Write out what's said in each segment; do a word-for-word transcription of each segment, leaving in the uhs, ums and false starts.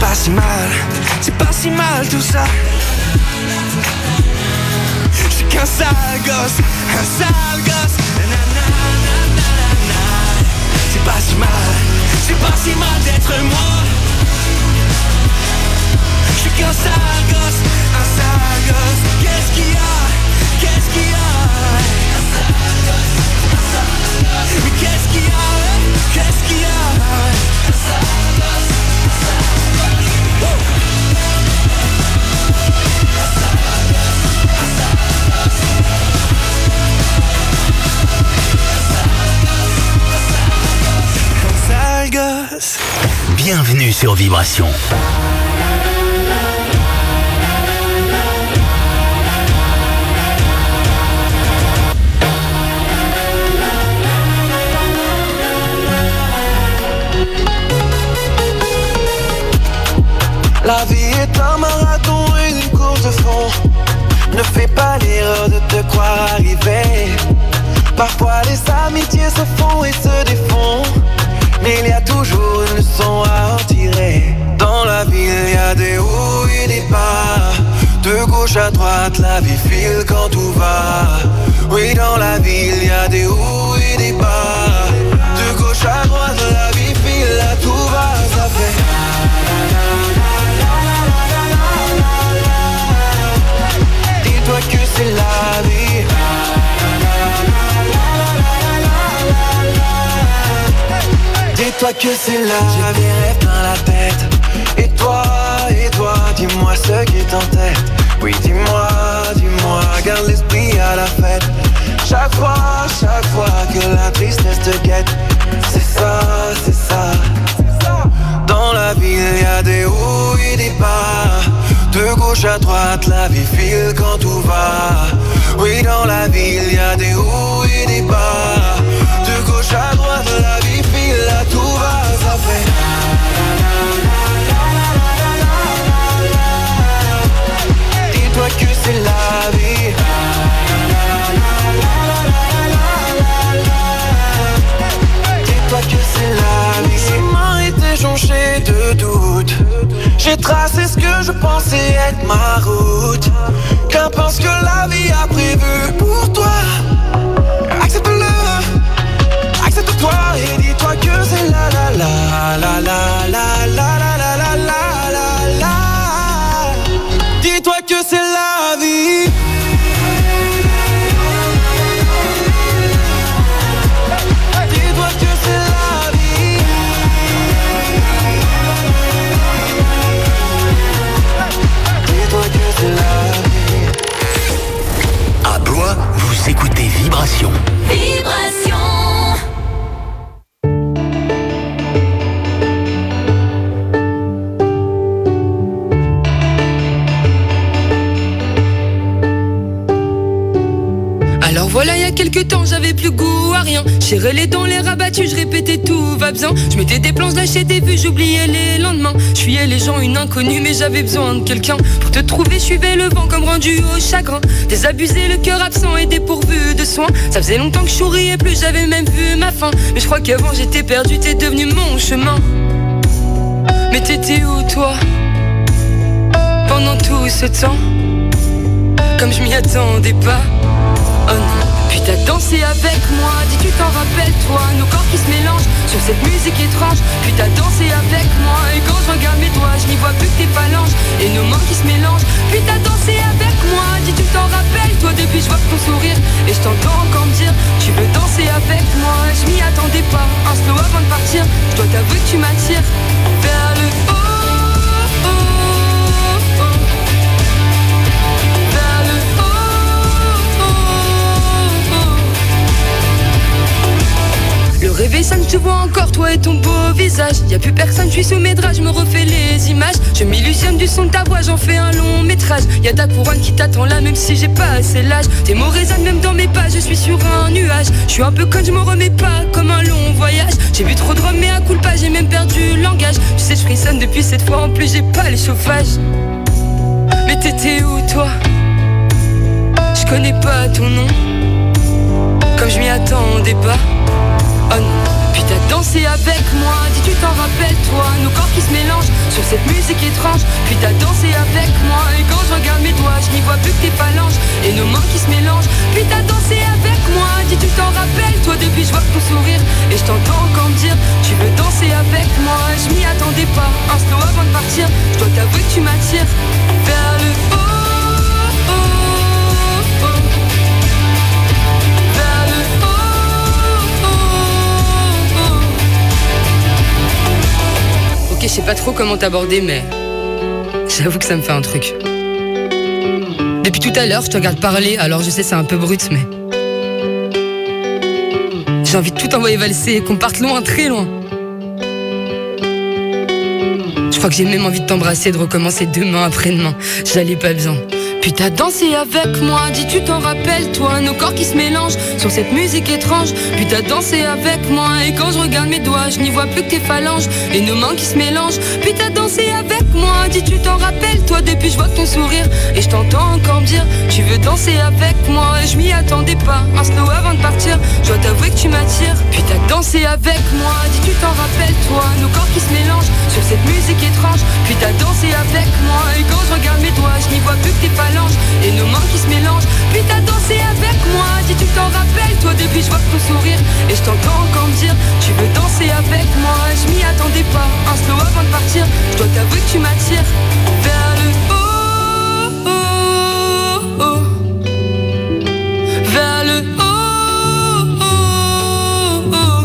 pas si mal, c'est pas si mal tout ça. Je suis qu'un sale gosse, un sale gosse. C'est pas si mal, c'est pas si mal d'être moi. Je suis qu'un sale gosse, un sale gosse. Qu'est-ce qu'il y a, qu'est-ce qu'il y a? Un sale gosse, un sale gosse. Mais qu'est-ce qu'il y a, qu'est-ce qu'il y a? Un sale gosse, un sale gosse. Un sale gosse. Bienvenue sur Vibration. La vie est un marathon et une course de fond. Ne fais pas l'erreur de te croire arrivé. Parfois les amitiés se font et se défont, mais il y a toujours une leçon à en tirer. Dans la vie il y a des hauts et des bas. De gauche à droite la vie file quand tout va. Oui, dans la vie il y a des hauts et des bas. De gauche à droite la vie file, là tout va, ça fait. Dis-toi que c'est la vie. Dis-toi que c'est la vie. J'ai des rêves dans la tête. Et toi, et toi, dis-moi ce qui est en tête. Oui, dis-moi, dis-moi, garde l'esprit à la fête. Chaque fois, chaque fois que la tristesse te guette. C'est ça, c'est ça. Dans la vie, il y a des hauts et des bas. De gauche à droite, la vie file quand tout va. Oui, dans la vie, il y a des hauts et des bas. De gauche à droite, la vie file, là tout va, ça fait. Dis-toi que c'est la vie. Dis-toi que c'est la vie. Ces mains étaient jonchées de doutes. J'ai tracé ce que je pensais être ma route. Qu'importe ce que la vie a prévu pour toi. Accepte-le, accepte-toi et dis-toi que c'est la la la la la la la la la la la la la. Dis-toi que c'est la vie. Dis-toi que c'est la vie. Dis-toi que c'est la vie. À Blois, vous écoutez Vibration. Vibration. Alors voilà, il y a quelques temps, j'avais plus goût à rien. Serrais les dents, les rabattus, je répétais tout va bien. Je mettais des plans, je lâchais des vues, j'oubliais les lendemains. Je fuyais les gens, une inconnue, mais j'avais besoin de quelqu'un. Pour te trouver, je suivais le vent comme rendu au chagrin. Désabusé, le cœur absent et dépourvu de soins. Ça faisait longtemps que je souriais plus, j'avais même vu ma fin. Mais je crois qu'avant j'étais perdu, t'es devenu mon chemin. Mais t'étais où toi pendant tout ce temps? Comme je m'y attendais pas. Oh non. Puis t'as dansé avec moi, dis tu t'en rappelles toi. Nos corps qui se mélangent sur cette musique étrange. Puis t'as dansé avec moi, et quand je regarde mes doigts, je n'y vois plus que tes phalanges et nos mains qui se mélangent. Puis t'as dansé avec moi, dis tu t'en rappelles toi. Depuis je vois ton sourire et je t'entends encore me dire tu veux danser avec moi. Je m'y attendais pas, un slow avant de partir. Je dois t'avouer que tu m'attires vers le haut. Le réveil sonne, je te vois encore, toi et ton beau visage. Y'a plus personne, je suis sous mes draps, je me refais les images. Je m'illusionne du son de ta voix, j'en fais un long métrage. Y'a ta couronne qui t'attend là, même si j'ai pas assez l'âge. Tes mots résonnent même dans mes pas, je suis sur un nuage. Je suis un peu con, je m'en remets pas, comme un long voyage. J'ai bu trop de rhum, mais à coup pas, j'ai même perdu le langage. Tu sais, je frissonne depuis cette fois, en plus j'ai pas les chauffages. Mais t'étais où toi? Je connais pas ton nom, comme je m'y attendais pas. Oh non. Puis t'as dansé avec moi, dis tu t'en rappelles rappelle-toi, nos corps qui se mélangent sur cette musique étrange. Puis t'as dansé avec moi, et quand je regarde mes doigts, je n'y vois plus que tes phalanges et nos mains qui se mélangent. Puis t'as dansé avec moi, dis tu t'en rappelles, toi depuis je vois ton sourire. Et je t'entends encore me dire, tu veux danser avec moi. Je m'y attendais pas, un slow avant de partir. Je dois t'avouer que tu m'attires vers le haut. Ok, je sais pas trop comment t'aborder, mais j'avoue que ça me fait un truc. Depuis tout à l'heure, je te regarde parler, alors je sais c'est un peu brut, mais j'ai envie de tout envoyer valser et qu'on parte loin, très loin. Je crois que j'ai même envie de t'embrasser, de recommencer demain, après-demain. J'allais pas bien. Puis t'as dansé avec moi, dis tu t'en rappelles toi, nos corps qui se mélangent sur cette musique étrange. Puis t'as dansé avec moi, et quand je regarde mes doigts, je n'y vois plus que tes phalanges et nos mains qui se mélangent. Puis t'as dansé avec moi, dis tu t'en rappelles toi, depuis je vois ton sourire. Et je t'entends encore me dire, tu veux danser avec moi. Et je m'y attendais pas, un slow avant de partir. Je dois t'avouer que tu m'attires. Puis t'as dansé avec moi, dis tu t'en rappelles toi, nos corps qui se mélangent sur cette musique étrange. Puis t'as dansé avec moi, et quand je regarde mes doigts, je n'y vois plus que tes phalanges et nos mains qui se mélangent. Puis t'as dansé avec moi, dis tu t'en rappelles, toi depuis je vois ton sourire. Et je t'entends encore me dire, tu veux danser avec moi. Je m'y attendais pas, un slow avant de partir. Je dois t'avouer que tu m'attires vers le haut, oh, oh. Vers le haut, oh, oh.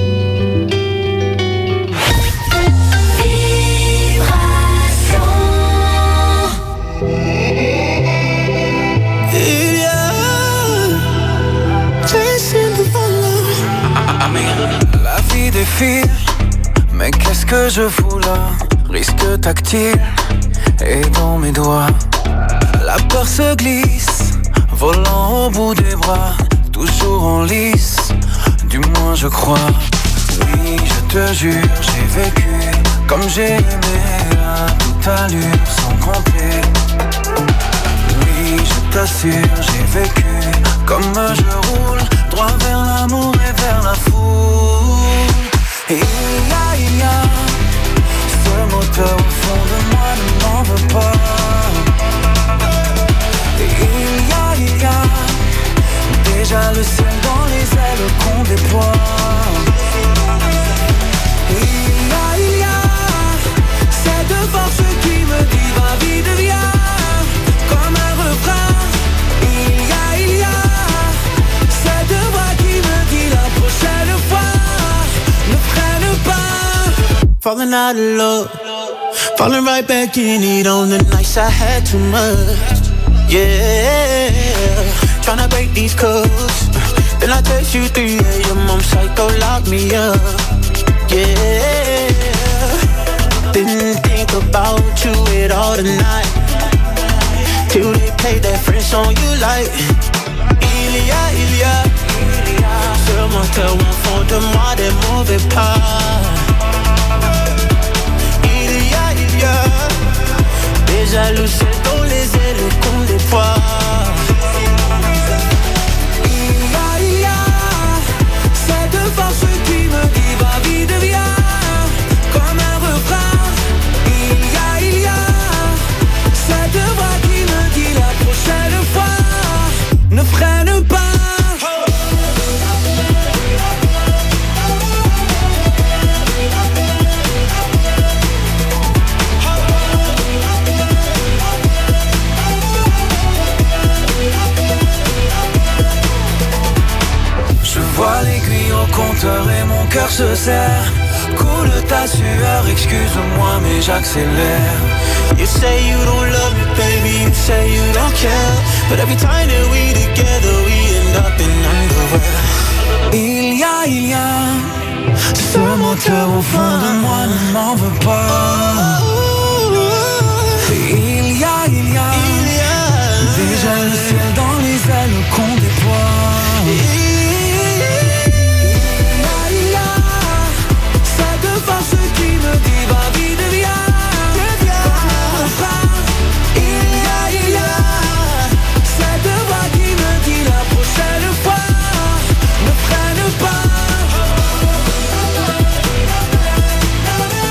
La vie défile, mais qu'est-ce que je fous là? Risque tactile est dans mes doigts. La peur se glisse, volant au bout des bras. Toujours en lice, du moins je crois. Oui, je te jure, j'ai vécu comme j'ai aimé à toute allure, sans compter. Oui, je t'assure, j'ai vécu comme je roule, droit vers l'amour et vers la foule. Et il y a, il y a ce moteur au fond de moi ne m'en veut pas. Et il y a, il y a déjà le ciel dans les ailes qu'on déploie. Et il y a, il y a cette force qui me dit va vite viens, comme un refrain. Il y a, il y a cette voix qui me dit la prochaine fois ne freine pas. Falling out of love, falling right back in it on the nights I had too much. Yeah, tryna break these codes. Then I text you three a.m. I'm psycho, lock me up. Yeah, didn't think about you at all tonight, till they played that French song you like. Il y a, il y a ce moteur au fond de moi des mauvais pas. Il y a, il y a déjà le ciel dans les ailes qu'on déploie. Il y a, il y a cette force qui me dit va vite viens, comme un refrain. Il y a, il y a cette voix qui me dit la prochaine fois ne freine pas. Je vois l'aiguille au compteur et mon cœur se serre. Coule ta sueur, excuse-moi mais j'accélère. You say you don't love me, baby, you say you don't care, but every time that we together, we end up in underwear. Il y a, il y a ce moteur au fond de moi ne m'en veut pas. Il y a, il y a déjà le ciel dans les ailes qu'on déploie. Il y a, il y a cette force qui me dit va vite viens. Il y a, il y a cette voix qui me dit la prochaine fois ne freine pas.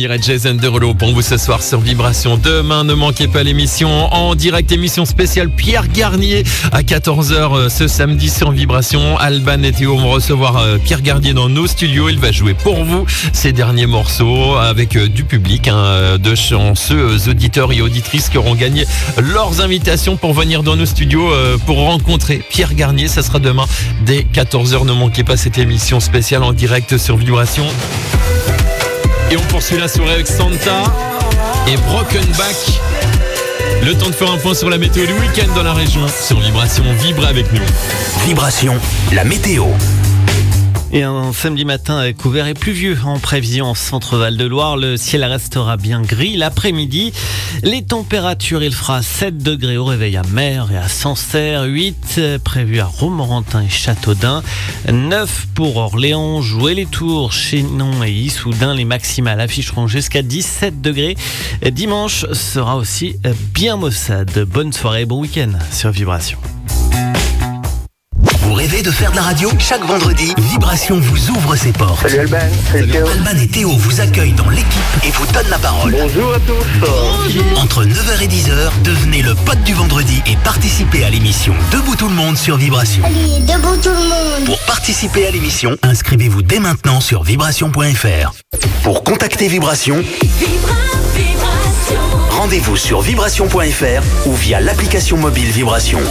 Fire et Jason Derulo pour vous ce soir sur Vibration. Demain, ne manquez pas l'émission en direct, émission spéciale Pierre Garnier à quatorze heures ce samedi sur Vibration. Alban et Théo vont recevoir Pierre Garnier dans nos studios. Il va jouer pour vous ses derniers morceaux avec du public, hein, de chanceux auditeurs et auditrices qui auront gagné leurs invitations pour venir dans nos studios pour rencontrer Pierre Garnier. Ça sera demain dès quatorze heures. Ne manquez pas cette émission spéciale en direct sur Vibration. Et on poursuit la soirée avec Santa et Broken Back. Le temps de faire un point sur la météo du week-end dans la région. Sur Vibration, vibrez avec nous. Vibration, la météo. Et un samedi matin couvert et pluvieux en prévision en centre Val-de-Loire. Le ciel restera bien gris l'après-midi. Les températures, il fera sept degrés au réveil à Mer et à Sancerre, huit prévus à Romorantin et Châteaudun, neuf pour Orléans, Joué les Tours, Chinon et Issoudun. Les maximales afficheront jusqu'à dix-sept degrés. Dimanche sera aussi bien maussade. Bonne soirée, bon week-end sur Vibration. Vous rêvez de faire de la radio? Chaque vendredi, Vibration vous ouvre ses portes. Salut Alban, salut Théo. Alban et Théo vous accueillent dans l'équipe et vous donnent la parole. Bonjour à tous. Bonjour. Entre neuf heures et dix heures, devenez le pote du vendredi et participez à l'émission Debout tout le monde sur Vibration. Allez, debout tout le monde. Pour participer à l'émission, inscrivez-vous dès maintenant sur vibration point f r. Pour contacter Vibration, Vibra, Vibration. rendez-vous sur vibration point f r ou via l'application mobile Vibration.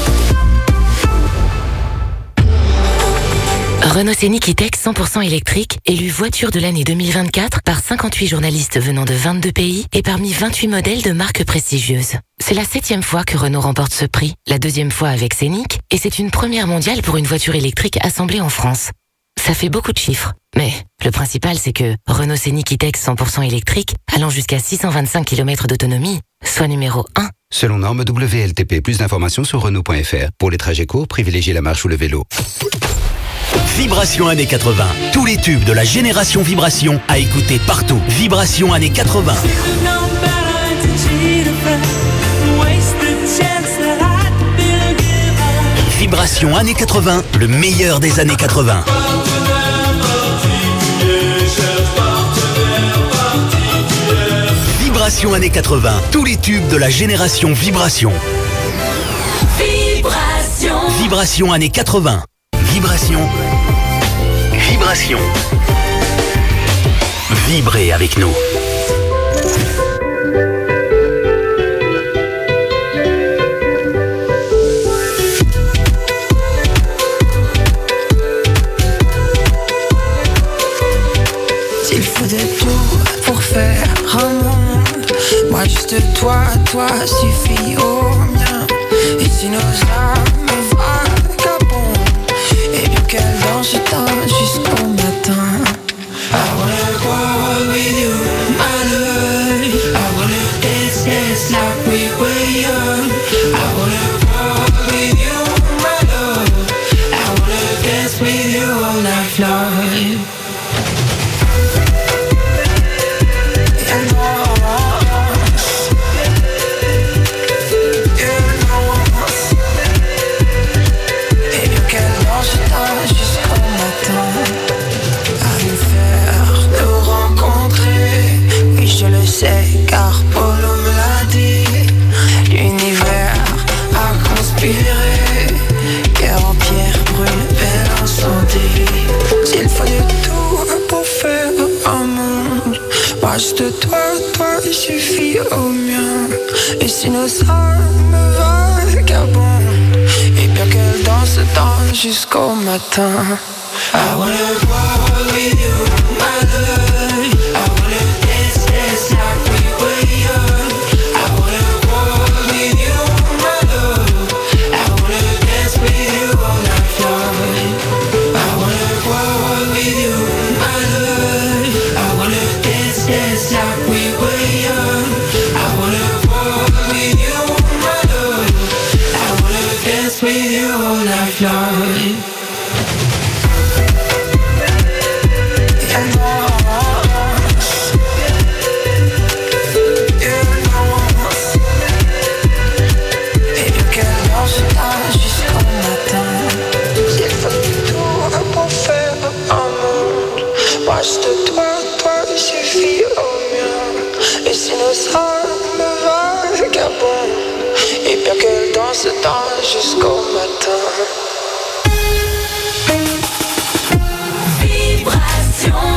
Renault Scénic E-Tech cent pour cent électrique, élu voiture de l'année deux mille vingt-quatre par cinquante-huit journalistes venant de vingt-deux pays et parmi vingt-huit modèles de marques prestigieuses. C'est la septième fois que Renault remporte ce prix, la deuxième fois avec Scénic, et c'est une première mondiale pour une voiture électrique assemblée en France. Ça fait beaucoup de chiffres, mais le principal c'est que Renault Scénic E-Tech cent pour cent électrique, allant jusqu'à six cent vingt-cinq kilomètres d'autonomie, soit numéro un. Selon norme W L T P, plus d'informations sur Renault point f r. Pour les trajets courts, privilégiez la marche ou le vélo. Vibration années quatre-vingts. Tous les tubes de la génération Vibration à écouter partout. Vibration années quatre-vingts. Vibration années quatre-vingts, le meilleur des années quatre-vingts. Vibration années quatre-vingts. Tous les tubes de la génération Vibration. Vibration. Vibration années quatre-vingts. Vibration. Vibration. Vibrez avec nous. S'il faut de tout pour faire un monde, moi juste toi, toi suffit au mien. Et si nos âmes vagabondent, et bien qu'elle danse jusqu'au matin. I wanna go with you, my love. I wanna dance, dance like we were young. I wanna go with you, my love. I wanna dance with you all night long. Car Polo me l'a dit, l'univers a conspiré, cœur en pierre brûle, belle incendie. S'il faut de tout pour faire un monde, moi juste toi, toi il suffit au mien. Et si nos âmes vagabondent, et bien qu'elles dansent, dansent jusqu'au matin. I wanna go with you, my love. I wanna dance, dance like we were young. I wanna go with you, my love. I wanna dance with you all night long. I wanna go with you, my love. I wanna dance, dance like we were young. I wanna go with you, my love. I wanna dance with you all night long. soir me vagabonde. Et bien qu'elle danse danse jusqu'au matin. Vibration.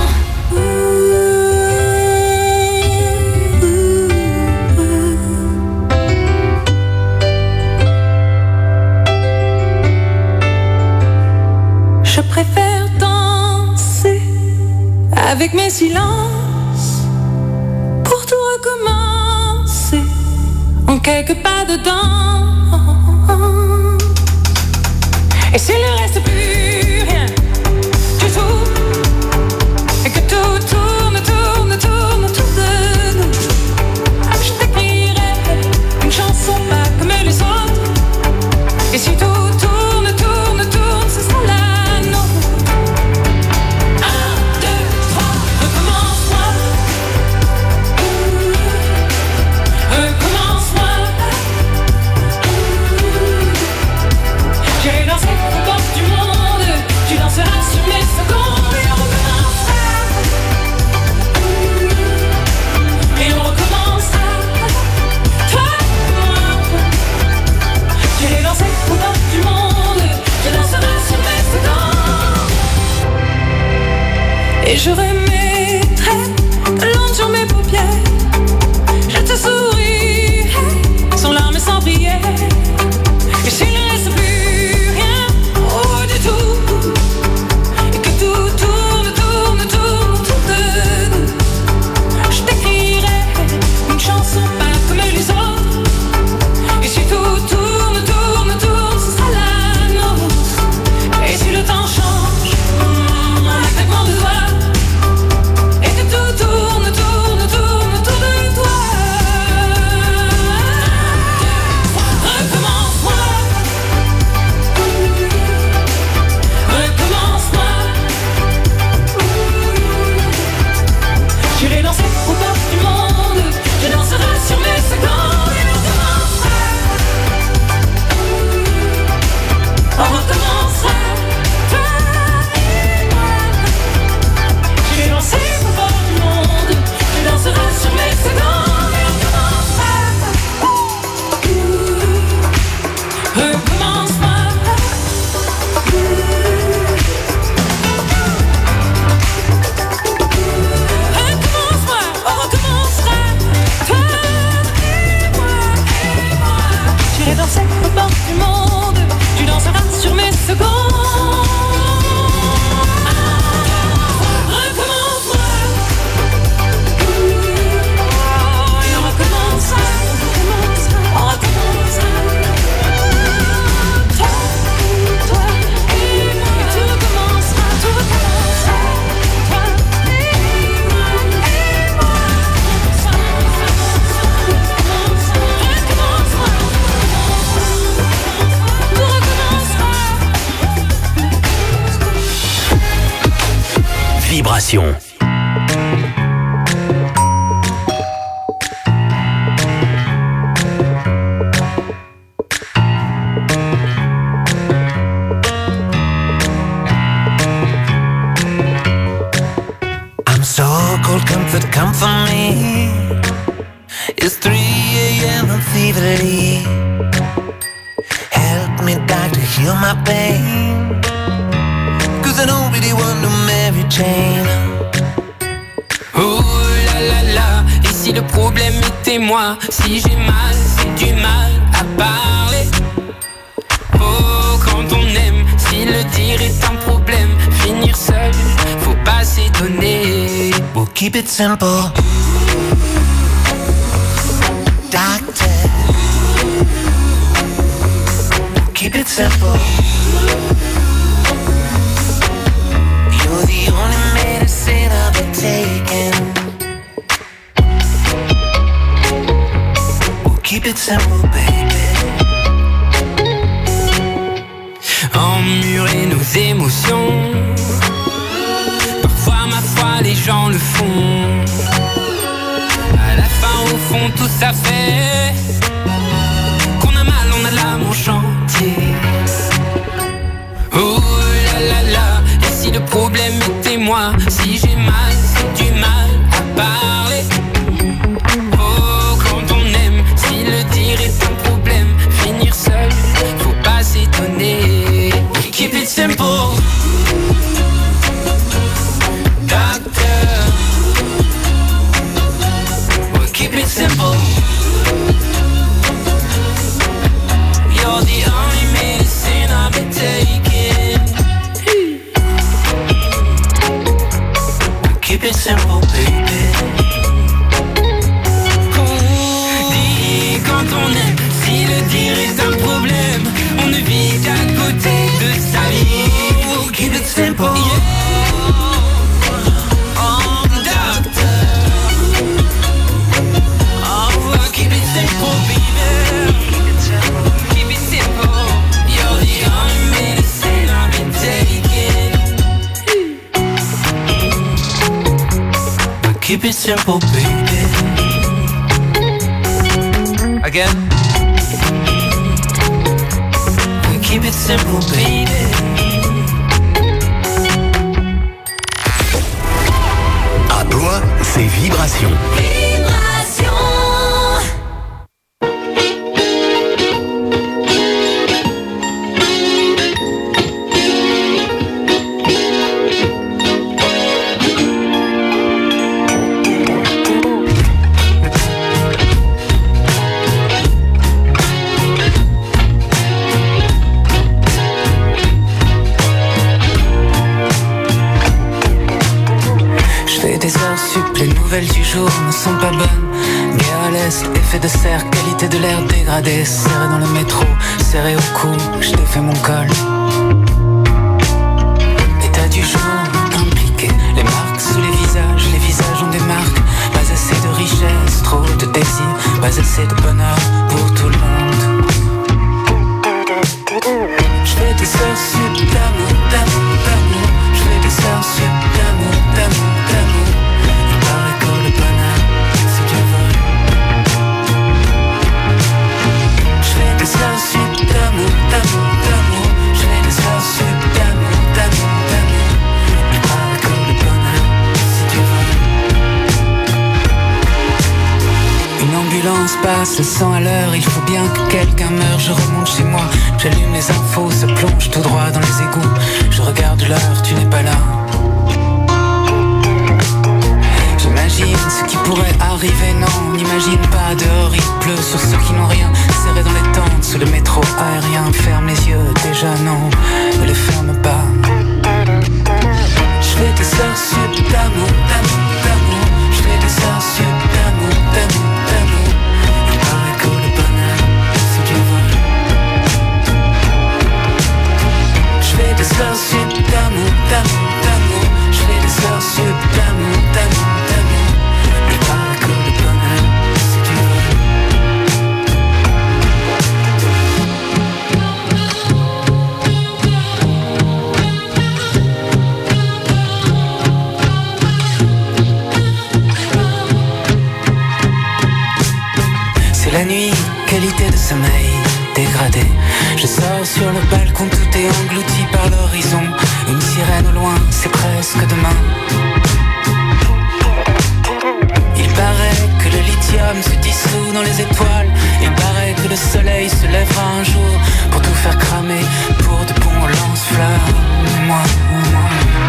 Je préfère danser avec mes silences pour tout recommencer en quelques pas dedans. Et s'il ne reste plus rien du tout, et que tout tourne, tourne, tourne autour de nous, je t'écrirai une chanson pas comme les autres. Et si tout tourne, tourne, tourne, ce sera la et je remettrai de l'encre sur mes paupières. Je te sourirai sans larmes et sans prière. Et s'il ne reste plus rien oh, du tout, et que tout tourne, tourne, tourne autour de nous, je t'écrirai une chanson pas comme les autres. Et si tout tourne, tourne, tourne, ce sera la nôtre. Et si le temps change en un claquement de doigts, tout tourne, tourne, tourne autour de toi. Recommence-moi, recommence-moi. Je l'ai dansé au bord du monde, je danserai sur mes secondes et on recommencera. On recommencera, toi et moi. Je l'ai dansé au bord du monde, je danserai sur mes secondes et on recommencera. Recommence-moi. Recommence-moi, on recommencera. Toi et moi, et moi. J'irai danser au bord du monde, tu danseras sur mes secondes. Recommence-moi. Et on recommencera, on recommencera. Toi, toi et moi. Et tout recommencera, tout recommencera. Toi et moi, et moi. Recommence-moi. Tout recommencera. Vibration. I'm so cold, comfort, come for me. It's three a.m. and feverly. Help me, doctor, heal my pain. Cause I don't really want to marry Jane. Oh là là là, et si le problème était moi, si j'ai mal, c'est du mal à parler. Oh, quand on aime, si le dire est un problème, finir seul, faut pas s'étonner. We'll keep it simple. Doctor, we'll keep it simple. You're the only medicine I'll be taking. We'll keep it simple, baby. Emmurer nos émotions, parfois ma foi les gens le font. À la fin au fond tout ça fait qu'on a mal, on a l'âme en chantier. Oh là là là, et si le problème était moi, si j'ai mal, c'est du mal à parler. Oh only medicine I've been taking. Keep it simple, baby. Dis quand on aime, si le dire est un problème, on ne vit qu'à côté de sa vie. Keep it simple, yeah. Oh, doctor. Oh, keep it simple, baby. Keep it simple. You're the only medicine I've been taking. Keep it simple, baby. Again. Keep it simple, baby. À Blois, c'est Vibration. Vibration. Les nouvelles du jour ne sont pas bonnes. Guerre à l'est, effet de serre, qualité de l'air dégradée. Serré dans le métro, serré au cou, je défais mon col. État du jour, impliqué. Les marques sous les visages, les visages ont des marques. Pas assez de richesse, trop de désir. Pas assez de bonheur pour tout le monde. Je fais des heures sup d'amour, d'amour, d'amour. Je fais des heures sup d'amour, d'amour, d'amour. Le bonheur, c'est du vol. Je fais des heures sup d'amour, d'amour, d'amour. Je fais des heures sup d'amour, d'amour, d'amour. Je parle que le bonheur, c'est du vol. Une ambulance passe cent à l'heure. Il faut bien que quelqu'un meure. Je remonte chez moi, j'allume les infos, se plonge tout droit dans les égouts. Je regarde l'heure, tu n'es pas là. J'imagine ce qui pourrait arriver, non, on n'imagine pas. Dehors il pleut sur ceux qui n'ont rien. Serré dans les tentes, sous le métro aérien. Ferme les yeux, déjà non, ne les ferme pas. Je fais des heures sup d'amour, d'amour, d'amour. Je fais des heures sup d'amour, d'amour, d'amour. Il paraît que le bonheur, c'est du vol. Je fais des heures sup d'amour, d'amour, d'amour. Je fais des heures sup d'amour, d'amour. La nuit, qualité de sommeil dégradée. Je sors sur le balcon, tout est englouti par l'horizon. Une sirène au loin, c'est presque demain. Il paraît que le lithium se dissout dans les étoiles. Il paraît que le soleil se lèvera un jour pour tout faire cramer, pour de bons lance-flammes. Moi, moi.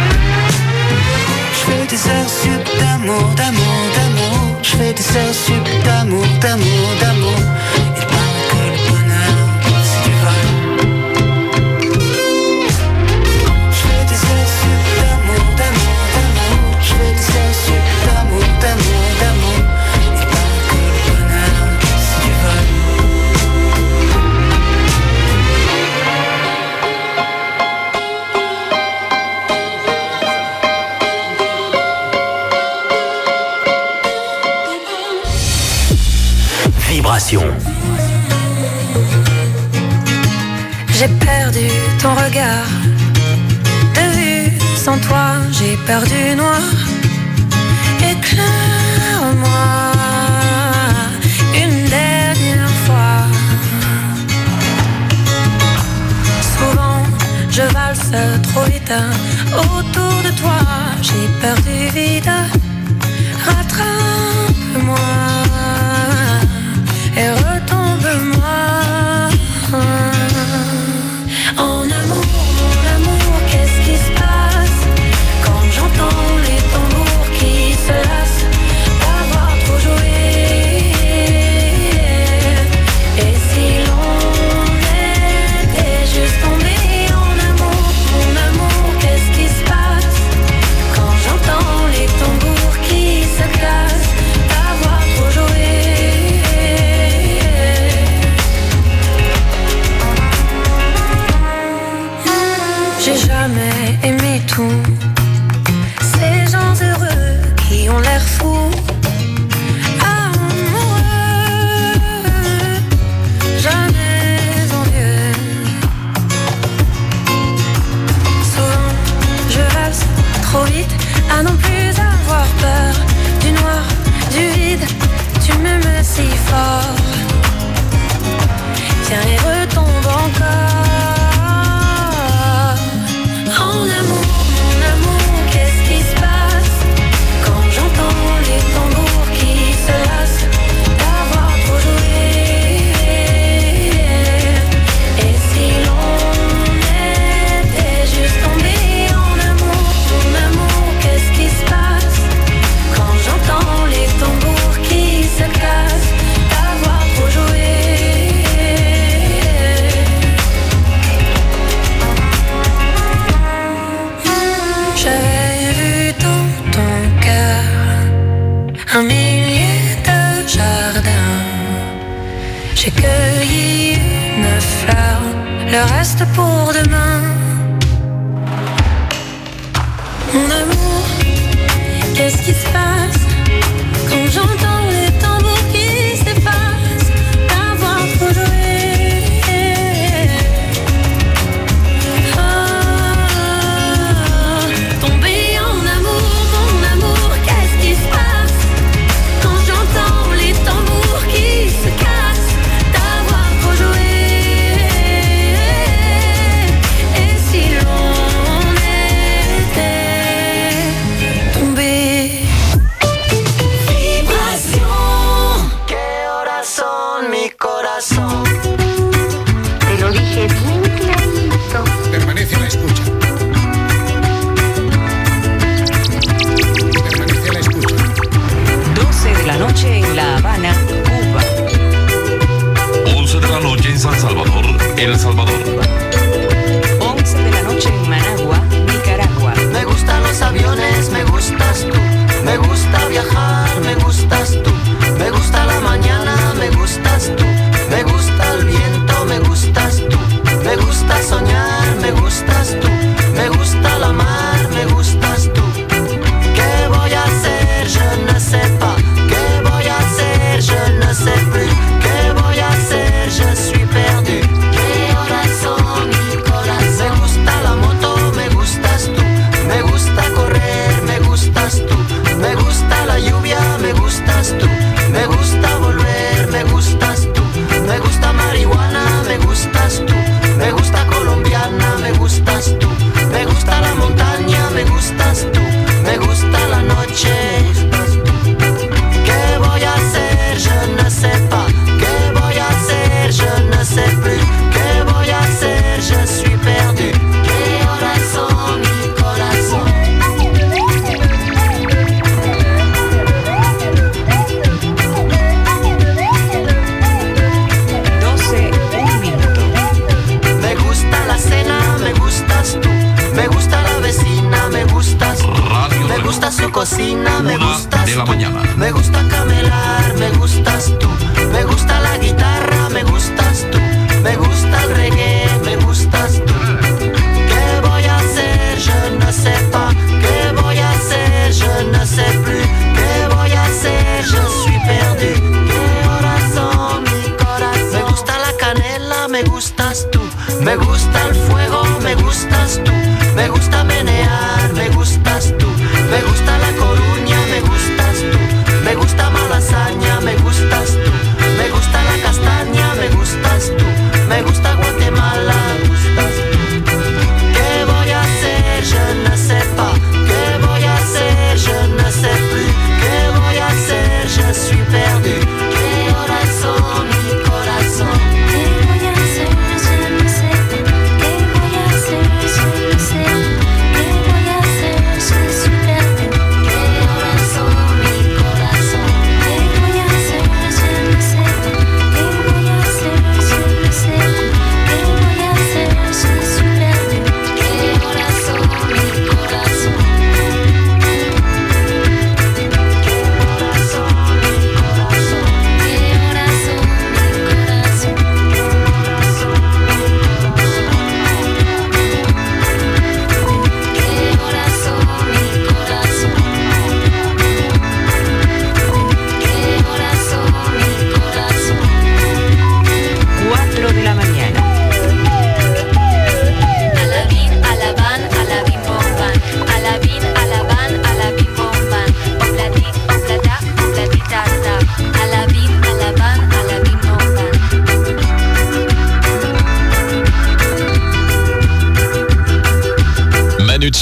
Je fais des heures sup d'amour, d'amour, d'amour. Je fais des heures sup d'amour, d'amour, d'amour. Il paraît que le bonheur, c'est du vol. Je fais des heures sup d'amour, d'amour, d'amour. Je fais des heures sup d'amour, d'amour, d'amour. Il paraît que le bonheur, c'est du vol. Vibration. J'ai perdu ton regard de vue, sans toi j'ai perdu noir. Éclaire-moi une dernière fois. Souvent je valse trop vite autour de toi. J'ai perdu vite. Rattrape-moi et retombe-moi. En amour, mon amour, qu'est-ce qui se passe quand j'entends les tambours qui se lassent d'avoir trop joué? Et si l'on est fort. Viens et retombe encore. En amour, mon amour, qu'est-ce qui se passe quand j'entends les tambours qui se lassent d'avoir trop joué? Et si l'on était juste tombé en amour, mon amour, qu'est-ce qui se passe quand j'entends les tambours qui se cassent d'avoir trop joué? J'avais vu dans ton cœur un millier de jardins. J'ai cueilli une fleur, le reste pour demain. Mon amour, qu'est-ce qui se passe quand j'entends les tambours qui s'effacent d'avoir trop joué? Ah, tomber en amour, mon amour, qu'est-ce qui se passe quand j'entends les tambours qui se cassent d'avoir trop joué? Et si l'on était tombé? Vibración, qué horas son mi corazón. Te lo dije bien clarito. Permanece a la escucha. Permanece a la escucha. doce de la noche en La Habana, Cuba. once de la noche en San Salvador, El Salvador. once de la noche en Managua, Nicaragua. Me gustan los aviones, me gustas tú. Me gusta viajar, me gustas tú. Me gusta la mañana, me gustas tú. Me gusta el viento, me gustas tú. Me gusta soñar, me gustas tú. Me gusta la mar, me gustas tú. ¿Qué voy a hacer? Je ne sais pas. ¿Qué voy a hacer? Je ne sais plus. ¿Qué voy a hacer? Je suis perdu. ¿Qué horas son mi corazón? Me gusta la moto, me gustas tú. Me gusta correr, me gustas tú. Me gusta la lluvia, me gustas tú. Me gusta volver, me gustas tú. Me gusta marihuana, me gustas tú. Me gusta colombiana, me gustas tú. Me gusta la montaña, me gustas tú. Me gusta la noche. ¿Qué voy a hacer? Je ne sais pas. ¿Qué voy a hacer? Je ne sais plus. ¿Qué voy a hacer? Je suis perdu. ¿Qué horas son mi corazón? doce, un minuto. Me gusta la cena, me gustas tú. Me gusta la vecina, me gustas tú. Radio Me gusta su cocina, me Una gustas de la tú. mañana. Me gusta camelar, me gustas tú. Me gusta la guitarra, me gustas tú. Me gusta el reggae, me gustas tú. ¿Qué voy a hacer? Je ne sais pas. ¿Qué voy a hacer? Je ne sais plus. ¿Qué voy a hacer? Je suis perdu. ¿Qué horas son mi corazón? Me gusta la canela, me gustas tú. Me gusta el fuego, me gustas tú. Me gusta menear, me gustas tú. Me gusta la coruña, me gustas tú. Me gusta malasaña, me gustas tú. Me gusta la castaña, me gustas tú. Me gusta Guatemala, me gustas tú. ¿Qué voy a hacer? Je ne sais pas. ¿Qué voy a hacer? Je ne sais plus. ¿Qué voy a hacer? Je suis perdu. ¿Qué horas son mi corazón? ¿Qué voy a hacer? Je ne sais pas. ¿Qué voy a hacer? Je ne sais pas. ¿Qué voy a hacer? Je suis perdu. ¿Qué horas son mi corazón? ¿Qué voy a hacer? Je ne sais pas. ¿Qué voy a hacer? Je ne sais pas.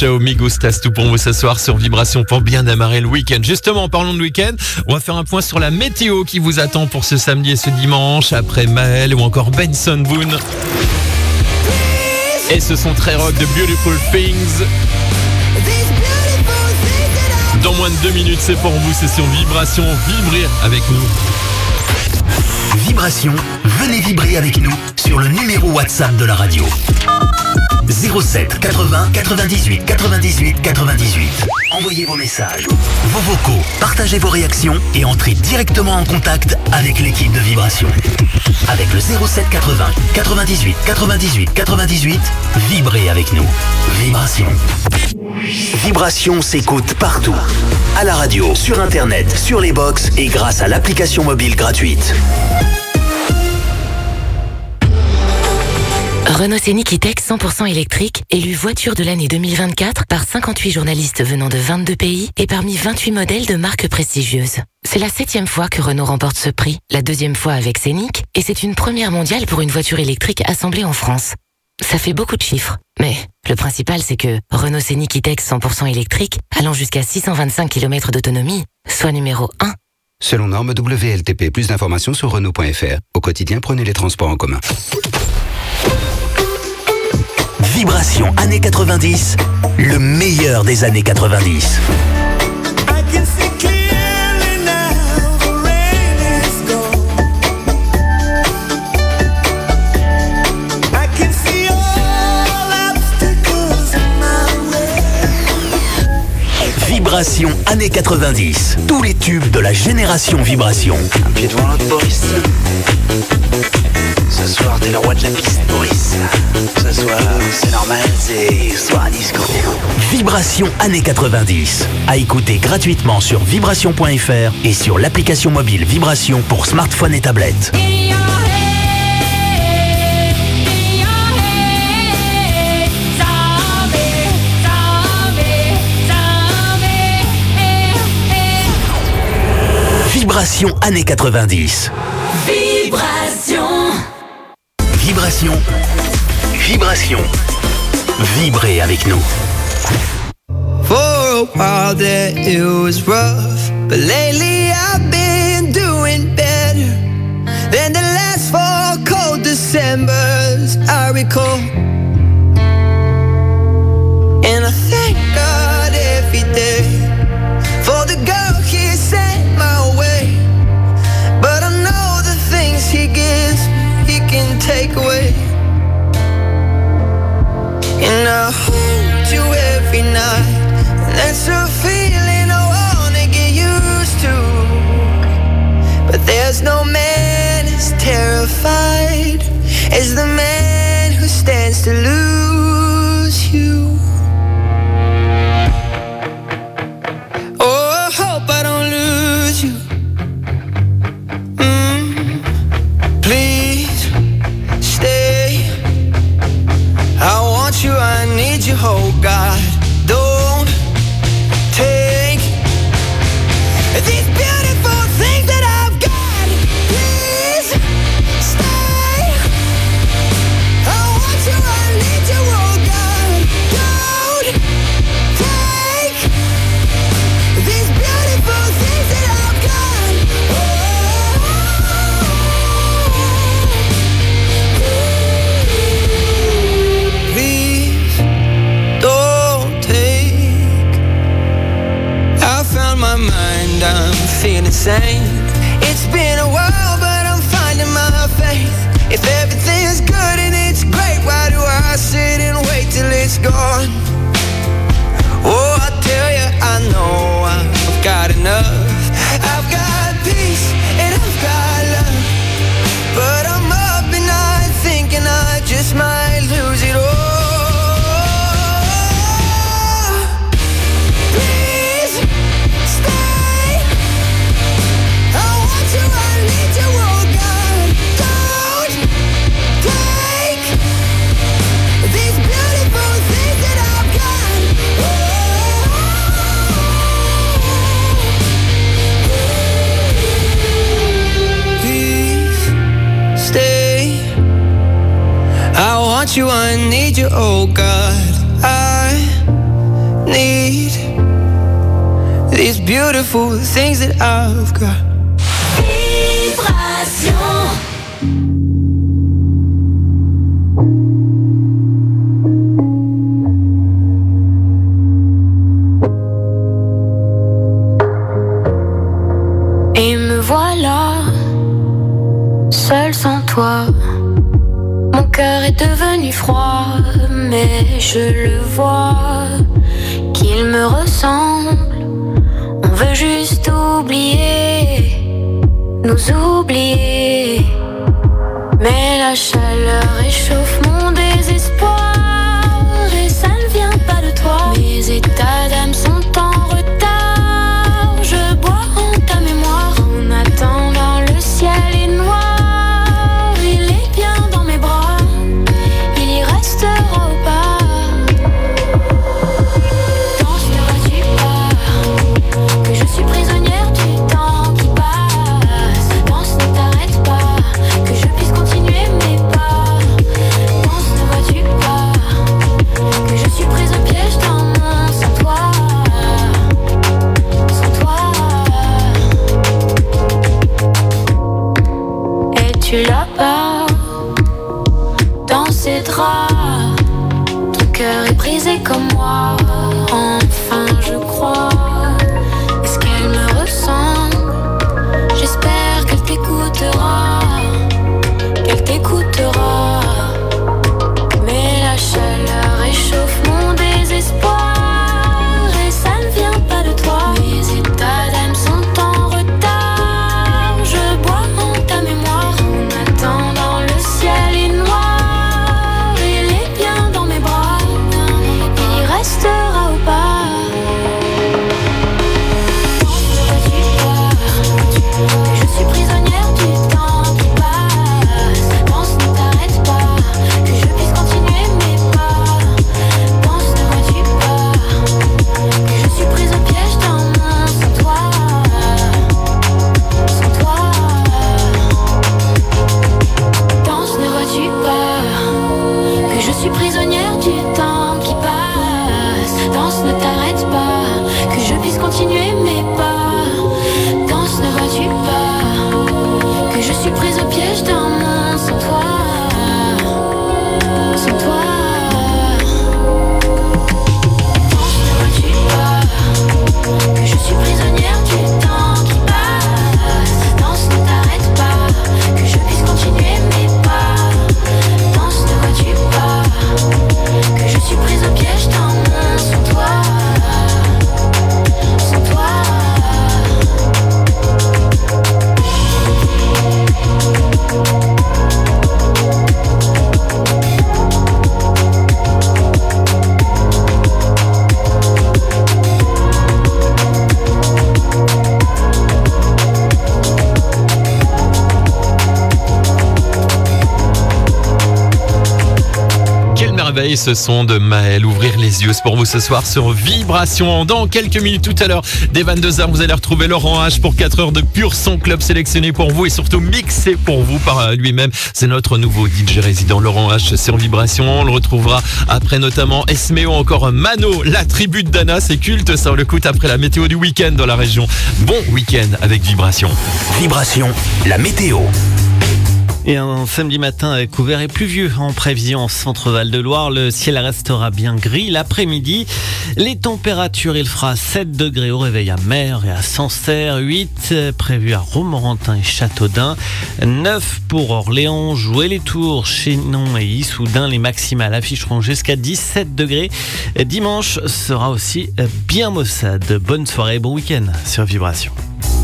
Show, Me Gustas, tout pour vous ce soir sur Vibration pour bien démarrer le week-end. Justement, en parlant de week-end, on va faire un point sur la météo qui vous attend pour ce samedi et ce dimanche, après Maël ou encore Benson Boone. Et ce sont très rock de Beautiful Things. Dans moins de deux minutes, c'est pour vous, c'est sur Vibration, vibrez avec nous. Vibration, venez vibrer avec nous sur le numéro WhatsApp de la radio. zéro sept quatre-vingts quatre-vingt-dix-huit quatre-vingt-dix-huit quatre-vingt-dix-huit. Envoyez vos messages, vos vocaux, partagez vos réactions et entrez directement en contact avec l'équipe de Vibration. Avec le zéro sept quatre-vingts quatre-vingt-dix-huit quatre-vingt-dix-huit quatre-vingt-dix-huit, vibrez avec nous. Vibration. Vibration s'écoute partout. À la radio, sur internet, sur les box et grâce à l'application mobile gratuite. Renault Scénic E-Tech cent pour cent électrique, élu voiture de l'année deux mille vingt-quatre par cinquante-huit journalistes venant de vingt-deux pays et parmi vingt-huit modèles de marques prestigieuses. C'est la septième fois que Renault remporte ce prix, la deuxième fois avec Scénic, et c'est une première mondiale pour une voiture électrique assemblée en France. Ça fait beaucoup de chiffres, mais le principal c'est que Renault Scénic E-Tech cent pour cent électrique, allant jusqu'à six cent vingt-cinq kilomètres d'autonomie, soit numéro un. Selon norme W L T P, plus d'informations sur Renault point F R. Au quotidien, prenez les transports en commun. Vibration années quatre-vingt-dix, le meilleur des années quatre-vingt-dix. Vibration années quatre-vingt-dix, tous les tubes de la génération Vibration. Un pied devant l'autre, Boris. Ce soir, t'es le roi de la piste, Boris. Ce soir, c'est normal, c'est soir disco. Vibration années quatre-vingt-dix. À écouter gratuitement sur vibration point F R et sur l'application mobile Vibration pour smartphone et tablette. Vibration années quatre-vingt-dix. Vibration. Vibration. Vibration. Vibrez avec nous. For a while there it was rough, but lately I've been doing better than the last four cold Decembers I recall. And I thank God every day for the girl he sent my way. But I know the things he gives he can take away. And I hold you every night, and that's a feeling I wanna get used to. But there's no man as terrified as the man who stands to lose you. Oh, I hope I don't lose you. Mm, please stay. I want you, I need you, oh God. Don't take these beautiful things that I've got. Please stay. I want you, I need you, oh God. Don't take these beautiful things that I've got. Please don't take. I found my mind, I'm feeling sane. It's been a while, but I'm finding my faith. If everything's good and it's great, why do I sit and wait till it's gone? Oh, I tell you, I know I've got enough. I've got peace and I've got love, but I'm up at night thinking I just might lose it all. Please stay. I want you, I need you, oh God. Don't take these beautiful things that I've got. Please stay. I want you, I need you, oh God. I need these beautiful things that I've got. Vibration. Et me voilà, seul sans toi. Mon cœur est devenu froid, mais je le vois, qu'il me ressemble. On veut juste oublier, nous oublier. Mais la chaleur réchauffe mon désespoir, et ça ne vient pas de toi. Mes états d'âme sont en retard, je bois en ta mémoire. En attendant, le ciel est noir, il est bien dans mes bras, il y restera ou pas. Danse, ne vois-tu pas que je suis prisonnière du temps qui passe? Danse, ne t'arrête pas, que je puisse continuer mes pas. Danse, ne vois-tu pas que je suis prise au piège d'un monde sans toi, sans toi. Es-tu là-bas, dans ces draps? Ton cœur est brisé comme moi, enfin je crois. Est-ce qu'elle me ressemble? J'espère qu'elle t'écoutera, qu'elle t'écoutera. Mais la chaleur réchauffe mon désespoir, et ça ne vient pas de toi. Mes états d'âme sont en retard, je bois en ta mémoire. En attendant, le ciel est noir, il est bien dans mes bras, il y restera ou pas. Que je suis prisonnière du temps qui passe. Danse, ne t'arrête pas, que je puisse continuer mes pas. Danse, ne vois-tu pas que je suis prise au piège d'un monde sans toi, sans toi. Danse, ne vois-tu pas que je suis prisonnière du temps qui passe. Danse, ne t'arrête pas, que je puisse continuer mes pas. Danse, ne vois-tu pas que je suis prise au piège d'un monde sans toi, sans toi. Danse, ne vois-tu pas que je suis prisonnière du temps qui passe. Danse, ne t'arrête pas, que je puisse continuer mes pas. Danse, ne vois-tu pas que je suis prise au piège d'un monde sans toi, sans toi. Quelle merveille ce son de Maël. Ouvrir les yeux, c'est pour vous ce soir sur Vibration. Dans quelques minutes tout à l'heure, dès vingt-deux heures, vous allez retrouver Laurent H pour quatre heures de pur son club sélectionné pour vous et surtout mixé pour vous par lui-même. C'est notre nouveau D J résident Laurent H sur Vibration. On le retrouvera après notamment Esméo, encore Mano, la tribu de Dana. C'est culte, ça on l'écoute après la météo du week-end dans la région. Bon week-end avec Vibration. Vibration, la météo. Et un samedi matin couvert et pluvieux en prévision centre Val-de-Loire. Le ciel restera bien gris l'après-midi. Les températures, il fera sept degrés au réveil à Mer et à Sancerre, huit prévus à Romorantin et Châteaudun, neuf pour Orléans, Jouer les Tours, Chinon et Issoudun. Les maximales afficheront jusqu'à dix-sept degrés. Dimanche sera aussi bien maussade. Bonne soirée et bon week-end sur Vibration.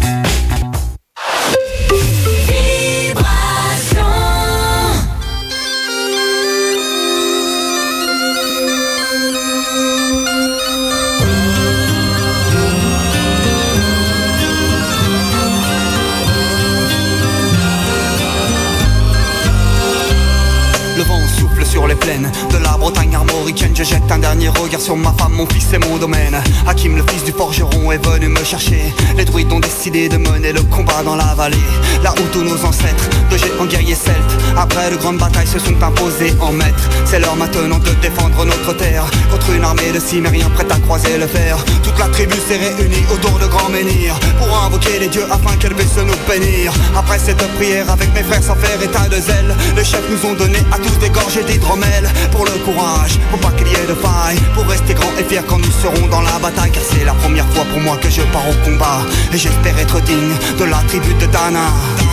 Le vent souffle sur les plaines de la Bretagne armoricaine. Je jette un dernier regard sur ma femme, mon fils et mon domaine. Hakim, le fils du forgeron, est venu me chercher. Les druides ont décidé de mener le combat dans la vallée, là où tous nos ancêtres, de géants guerriers celtes, Après de grandes batailles se sont imposées en maîtres. C'est l'heure maintenant de défendre notre terre contre une armée de cimériens prête à croiser le fer. Toute la tribu s'est réunie autour de grands menhirs pour invoquer les dieux afin qu'elle puisse nous bénir. Après cette prière avec mes frères sans faire état de zèle, les chefs nous ont donné à tous des gorgées d'hydromel. Pour le courage, pour pas qu'il y ait de faille, pour rester grand et fier quand nous serons dans la bataille. Car c'est la première fois pour moi que je pars au combat et j'espère être digne de la tribu de Dana.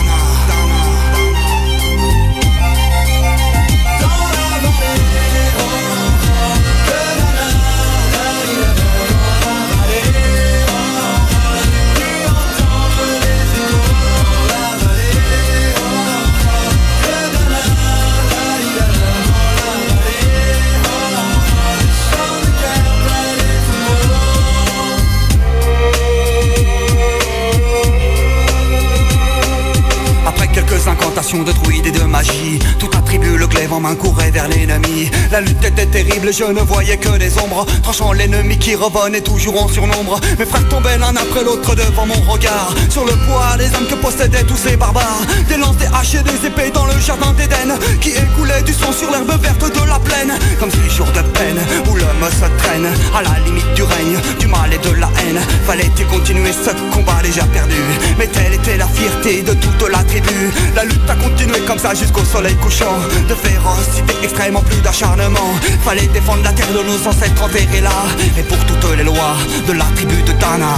Incantations de druides et de magie, toute la tribu le glaive en main courait vers l'ennemi. La lutte était terrible, je ne voyais que des ombres, tranchant l'ennemi qui revenait toujours en surnombre. Mes frères tombaient l'un après l'autre devant mon regard, sur le poids des âmes que possédaient tous ces barbares. Des lances, des haches et des épées dans le jardin d'Éden, qui écoulait du sang sur l'herbe verte de la plaine. Comme ces jours de peine où l'homme se traîne à la limite du règne, du mal et de la haine. Fallait-il continuer ce combat déjà perdu? Mais telle était la fierté de toute la tribu. La lutte a continué comme ça jusqu'au soleil couchant. De férocité extrême en plus d'acharnement. Fallait défendre la terre de nos ancêtres enterrés là. Et pour toutes les lois de la tribu de Dana.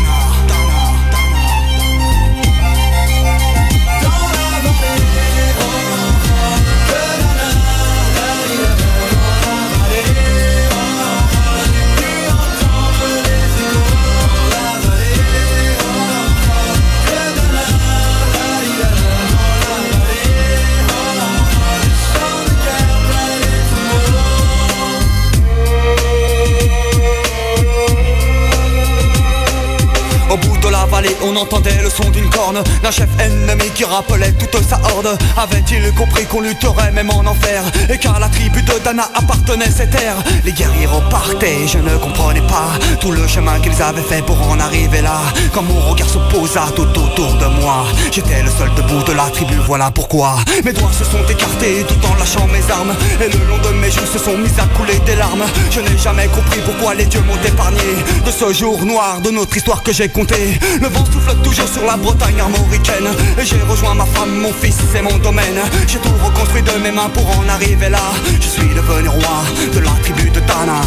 Au bout de la vallée, on entendait le son d'une corne d'un chef ennemi qui rappelait toute sa horde. Avait-il compris qu'on lutterait même en enfer, et car la tribu de Dana appartenait cette terre? Les guerriers repartaient, je ne comprenais pas tout le chemin qu'ils avaient fait pour en arriver là. Quand mon regard se posa tout autour de moi, j'étais le seul debout de la tribu, voilà pourquoi mes doigts se sont écartés tout en lâchant mes armes, et le long de mes joues se sont mis à couler des larmes. Je n'ai jamais compris pourquoi les dieux m'ont épargné de ce jour noir de notre histoire que j'ai compté. Le vent souffle toujours sur la Bretagne armoricaine, et j'ai rejoint ma femme, mon fils, c'est mon domaine. J'ai tout reconstruit de mes mains pour en arriver là. Je suis devenu roi de la tribu de Dana.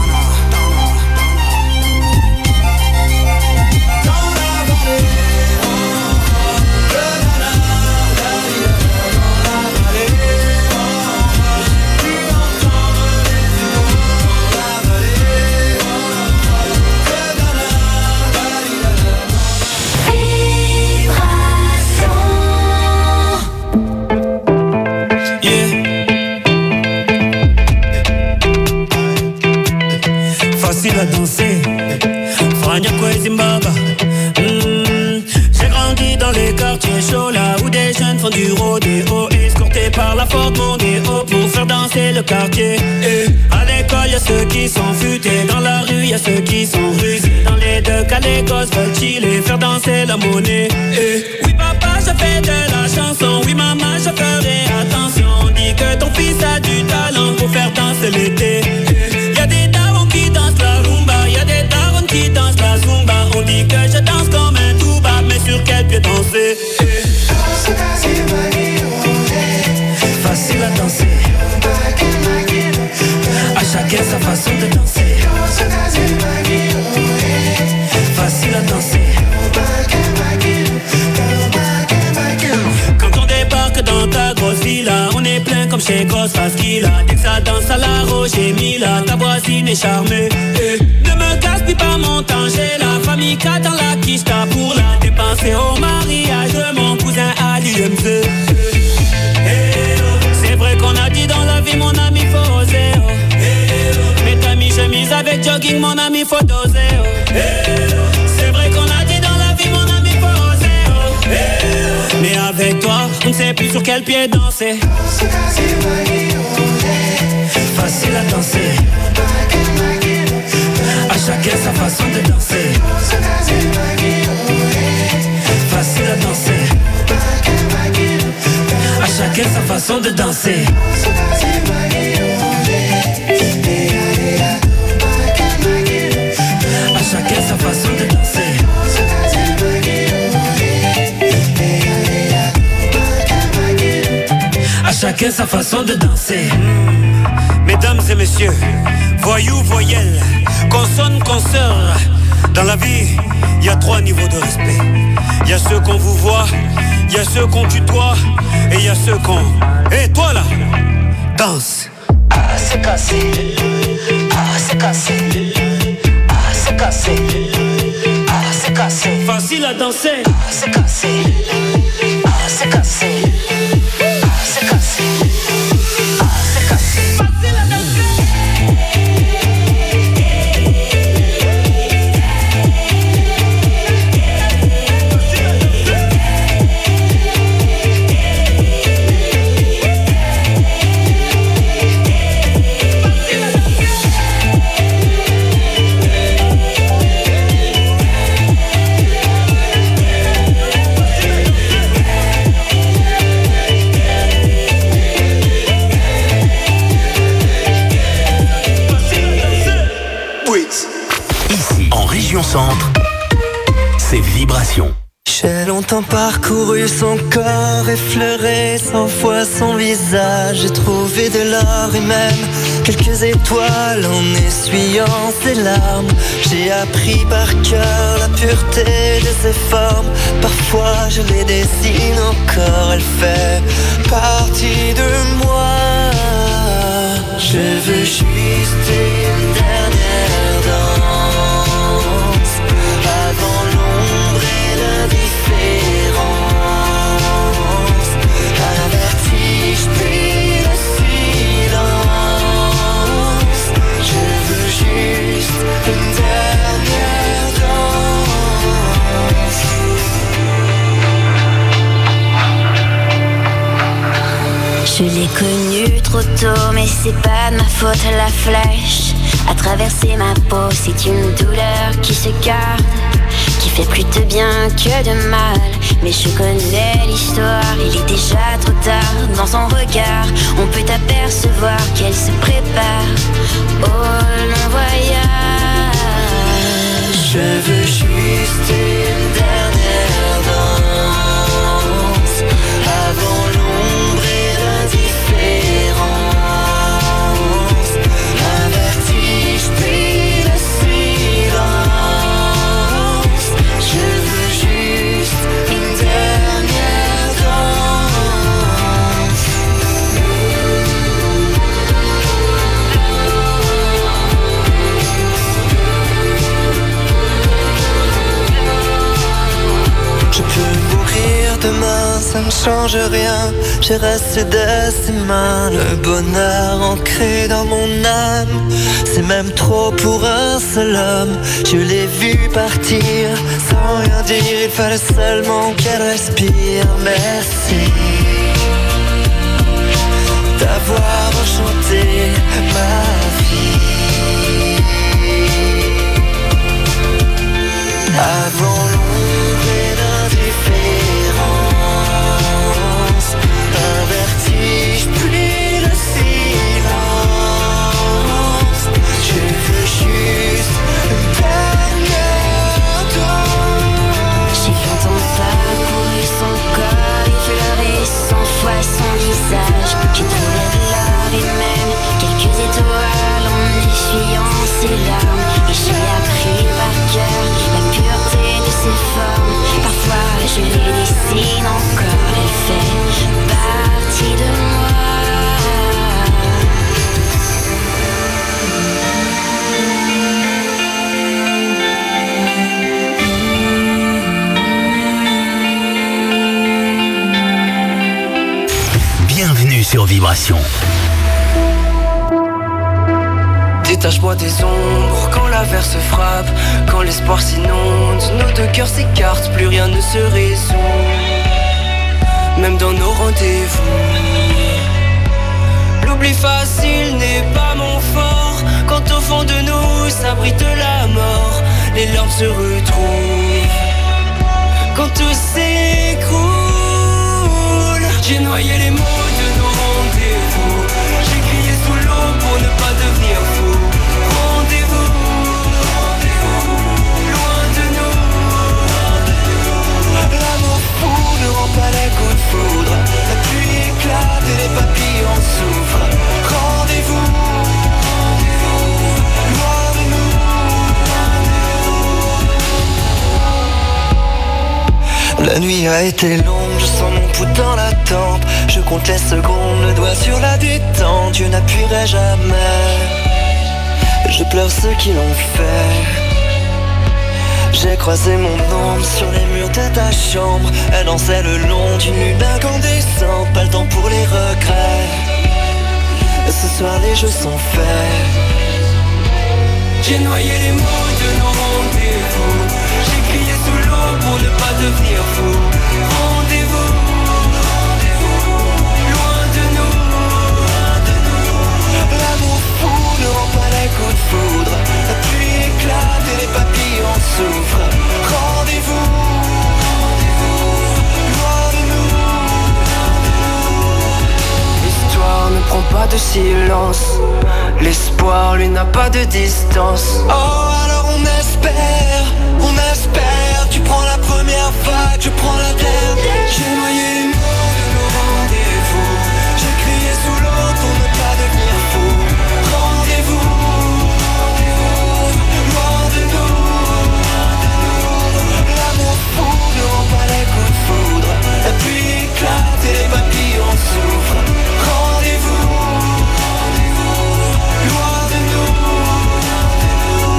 À danser, Frania Zimbabwe. Mmh. J'ai grandi dans les quartiers chauds, là où des jeunes font du rodéo, escortés par la Ford Mondeo pour faire danser le quartier. Et à l'école, y'a ceux qui sont futés, dans la rue, y'a ceux qui sont rusés. Dans les deux cas, les gosses veulent chiller, faire danser la monnaie. Et oui, papa, je fais de la chanson, oui, maman, je ferai attention. On dit que ton fils a du talent pour faire danser l'été. Y'a des darons qui dansent la rumba, y'a des darons qui dansent la zumba. On dit que je danse comme un touba, mais sur quel pied danser? Facile à danser, à chacun sa façon de danser. Facile à danser. Quand on débarque dans ta grosse villa, on est plein comme chez Grosse Faskila. Dès que ça danse à la Roger Mila, ta voisine est charmée. Et ne me gaspille pas mon temps, j'ai la famille K dans la quicheta pour la dépenser au mariage de mon cousin Ali M Z. C'est vrai qu'on a dit dans la vie, mon ami, faut oser. Oh. Mais ta mi-chemise avec jogging, mon ami, faut doser. Oh. C'est vrai qu'on a dit dans la vie, mon ami, faut oser. Oh. Mais avec toi, on ne sait plus sur quel pied danser. Facile à danser, à chacun sa façon de danser. Facile à danser, à chacun chacun sa façon de danser. À chacun sa façon de danser. À chacun sa façon de danser. Mmh. Mesdames et messieurs, voyous, voyelles, consonnes, consoeurs. Dans la vie, il y a trois niveaux de respect. Il y a ceux qu'on vous voit, il y a ceux qu'on tutoie, et il y a ceux qu'on... Hé, hey, toi là, danse. Ah, c'est cassé. Ah, c'est cassé. Ah, c'est cassé. Ah, c'est cassé. Facile à danser. Ah, c'est cassé. Ah, c'est cassé. Ah, c'est cassé. Ah, c'est cassé. Facile à danser. Centre, c'est Vibration. J'ai longtemps parcouru son corps, effleuré cent fois son visage. J'ai trouvé de l'or et même quelques étoiles en essuyant ses larmes. J'ai appris par cœur la pureté de ses formes. Parfois je les dessine encore, elle fait partie de moi. Je veux juste une dernière danse avant l'ombre et l'indifférence. Un vertige puis le silence. Je veux juste une dernière danse. Je l'ai connue trop tôt, mais c'est pas de ma faute, la flèche a traversé ma peau, c'est une douleur qui se garde, qui fait plus de bien que de mal. Mais je connais l'histoire, il est déjà trop tard. Dans son regard, on peut apercevoir qu'elle se prépare au long voyage. Je veux juste une dernière danse avant l'ombre et l'indifférence. Un vertige puis le silence. Je veux juste une dernière danse. Je peux mourir demain, ça ne change rien. J'ai resté de ses mains, le bonheur ancré dans mon âme. C'est même trop pour un seul homme. Je l'ai vu partir sans rien dire, il fallait seulement qu'elle respire. Merci d'avoir enchanté ma vie. Avant l'ombre et l'indifférence, un vertige puis le silence. Je veux juste une dernière danse. J'ai longtemps parcouru son corps, effleuré cent fois son visage. J'ai trouvé de l'or et même quelques étoiles en essuyant ses larmes. Et j'ai appris par cœur la pureté de ses formes. Parfois je les dessine encore, elle fait partie de moi. Bienvenue sur Vibration. Détache-moi des ombres quand l'averse frappe, quand l'espoir s'inonde, nos deux cœurs s'écartent, plus rien ne se résout, même dans nos rendez-vous. L'oubli facile n'est pas mon fort, quand au fond de nous s'abrite la mort, les larmes se retrouvent, quand tout s'écroule. J'ai noyé les mots de nos rendez-vous. J'ai crié sous l'eau pour ne pas devenir fou. Rendez-vous, rendez-vous, loin de nous. L'amour fou ne rend pas les coups de foudre. La pluie éclate et les papillons souffrent. Rendez-vous, rendez-vous, loin de nous. La nuit a été longue, je sens mon pouls dans la tempe. Je compte les secondes, le doigt sur la détente. Je n'appuierai jamais. Je pleure ceux qui l'ont fait. J'ai croisé mon ombre sur les murs de ta chambre. Elle dansait le long d'une lune incandescente. Pas le temps pour les regrets. Ce soir les jeux sont faits. J'ai noyé les mots de nos rendez-vous. J'ai crié sous l'eau pour ne pas devenir fou. Rendez-vous, rendez-vous, loin de nous, loin de nous. L'amour fou ne rend pas les coups de foudre. La pluie éclate et les papillons souffrent. Rendez-vous, rendez-vous, loin de nous, loin de nous. L'histoire ne prend pas de silence. L'espoir lui n'a pas de distance. Oh alors on espère, on espère. Tu prends la première vague, je prends la dernière. J'ai noyé les mots de nos rendez-vous. J'ai crié sous l'eau pour ne pas devenir fou. Rendez-vous, rendez-vous, loin de nous, loin de nous. L'amour fou ne rend pas les coups de foudre. La pluie éclate et les papillons souffrent. Rendez-vous, rendez-vous, loin de nous, loin de nous.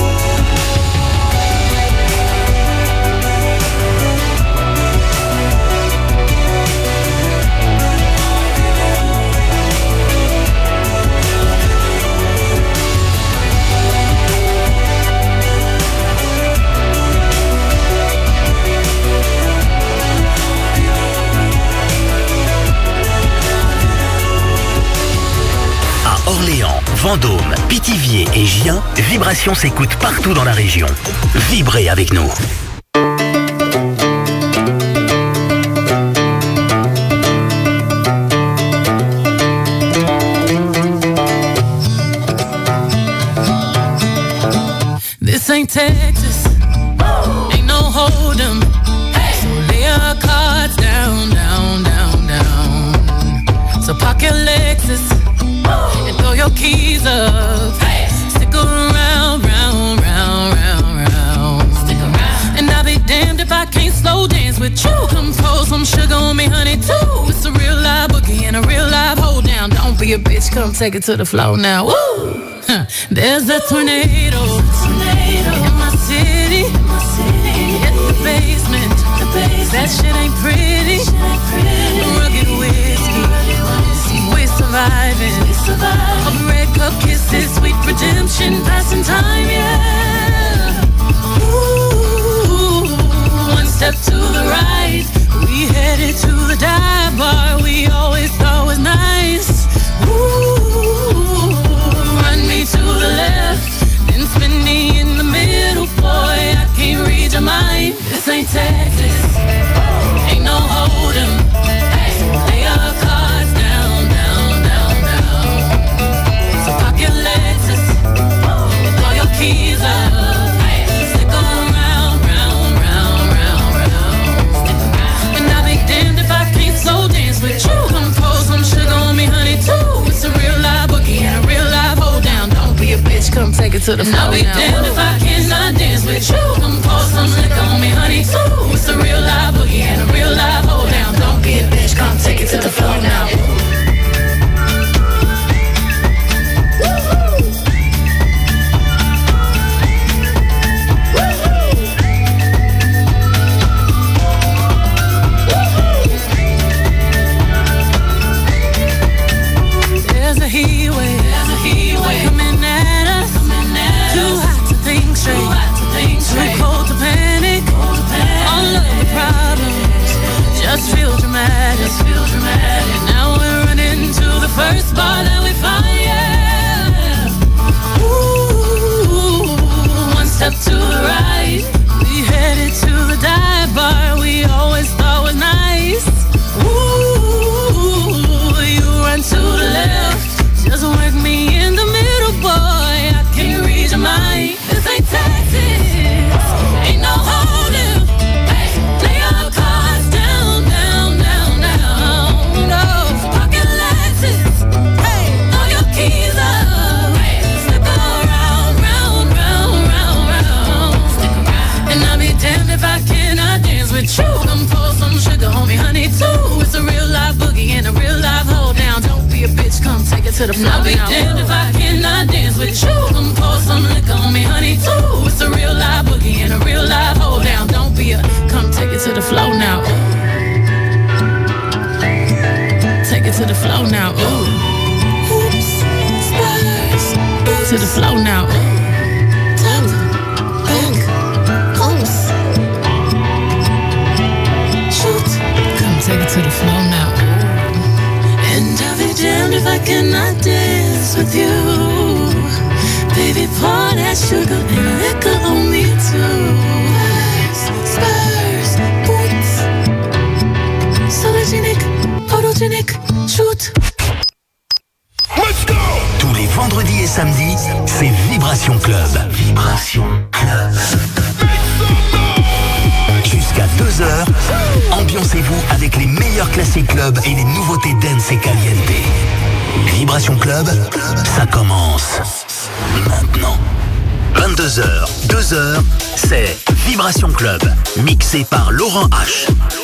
Orléans, Vendôme, Pithiviers et Gien, Vibration s'écoute partout dans la région. Vibrez avec nous. This ain't Texas, ain't no hold'em. So lay your cards down, down, down, down. So park your Lexus and throw your keys up. Stick around, round, round, round, round. Stick around. And I'll be damned if I can't slow dance with you. Come pour some sugar on me, honey, too. It's a real live boogie and a real live hold down. Don't be a bitch, come take it to the floor now. Woo! Huh. There's a tornado, tornado in my city. In my city. Hit the basement. The basement. That shit ain't pretty. Shit ain't pretty. Rugged whiskey. We're surviving. We're surviving. Of red cup kisses, sweet redemption, passing time, yeah. Ooh, one step to the right, we headed to the dive bar we always thought was nice. Ooh, run me to the left, then spin me in the middle, boy, I can't read your mind. This ain't Texas, ain't no hold'em. Lay your cards down, down, down, down. So park your Lexus and throw your keys up. Stick around, round, round, round, round. And I'll be damned if I can't slow dance with you. Come pour some sugar on me, honey, too. It's a real live boogie and a real live hold down. Don't be a bitch, come take it to the floor now. I'll be damned if I cannot dance with you. Come pour some liquor on me, honey, too. It's a real live boogie and a real live hold down. Don't be a bitch, come take it to the floor now. There's a heat wave, there's a heat wave coming at us. Coming at Too us. hot to think straight, Too, hot to think straight. Too cold to panic. Cold to panic. All of the problems just feel dramatic. Just feel dramatic. Now it to the floor. I'll be damned if I cannot dance with you. Come pour some liquor on me, honey, too. It's a real live boogie and a real live hold down. Don't be a, come take it to the floor now. Take it to the floor now. Ooh. Oops, spurs. To the floor now. Top, back, oops. Shoot. Come take it to the floor now. And I'll be damned if I cannot dance with you. Baby, pour that sugar and liquor on me too. Spurs, boots. Sologenic, photogenic, shoot. Let's go! Tous les vendredis et samedis, c'est Vibration Club. Vibration Club. Jusqu'à deux heures, ambiancez-vous avec les meilleurs classiques clubs et les nouveautés dance et caliente. Vibration Club, ça commence maintenant. vingt-deux heures, deux heures, c'est Vibration Club, mixé par Laurent H.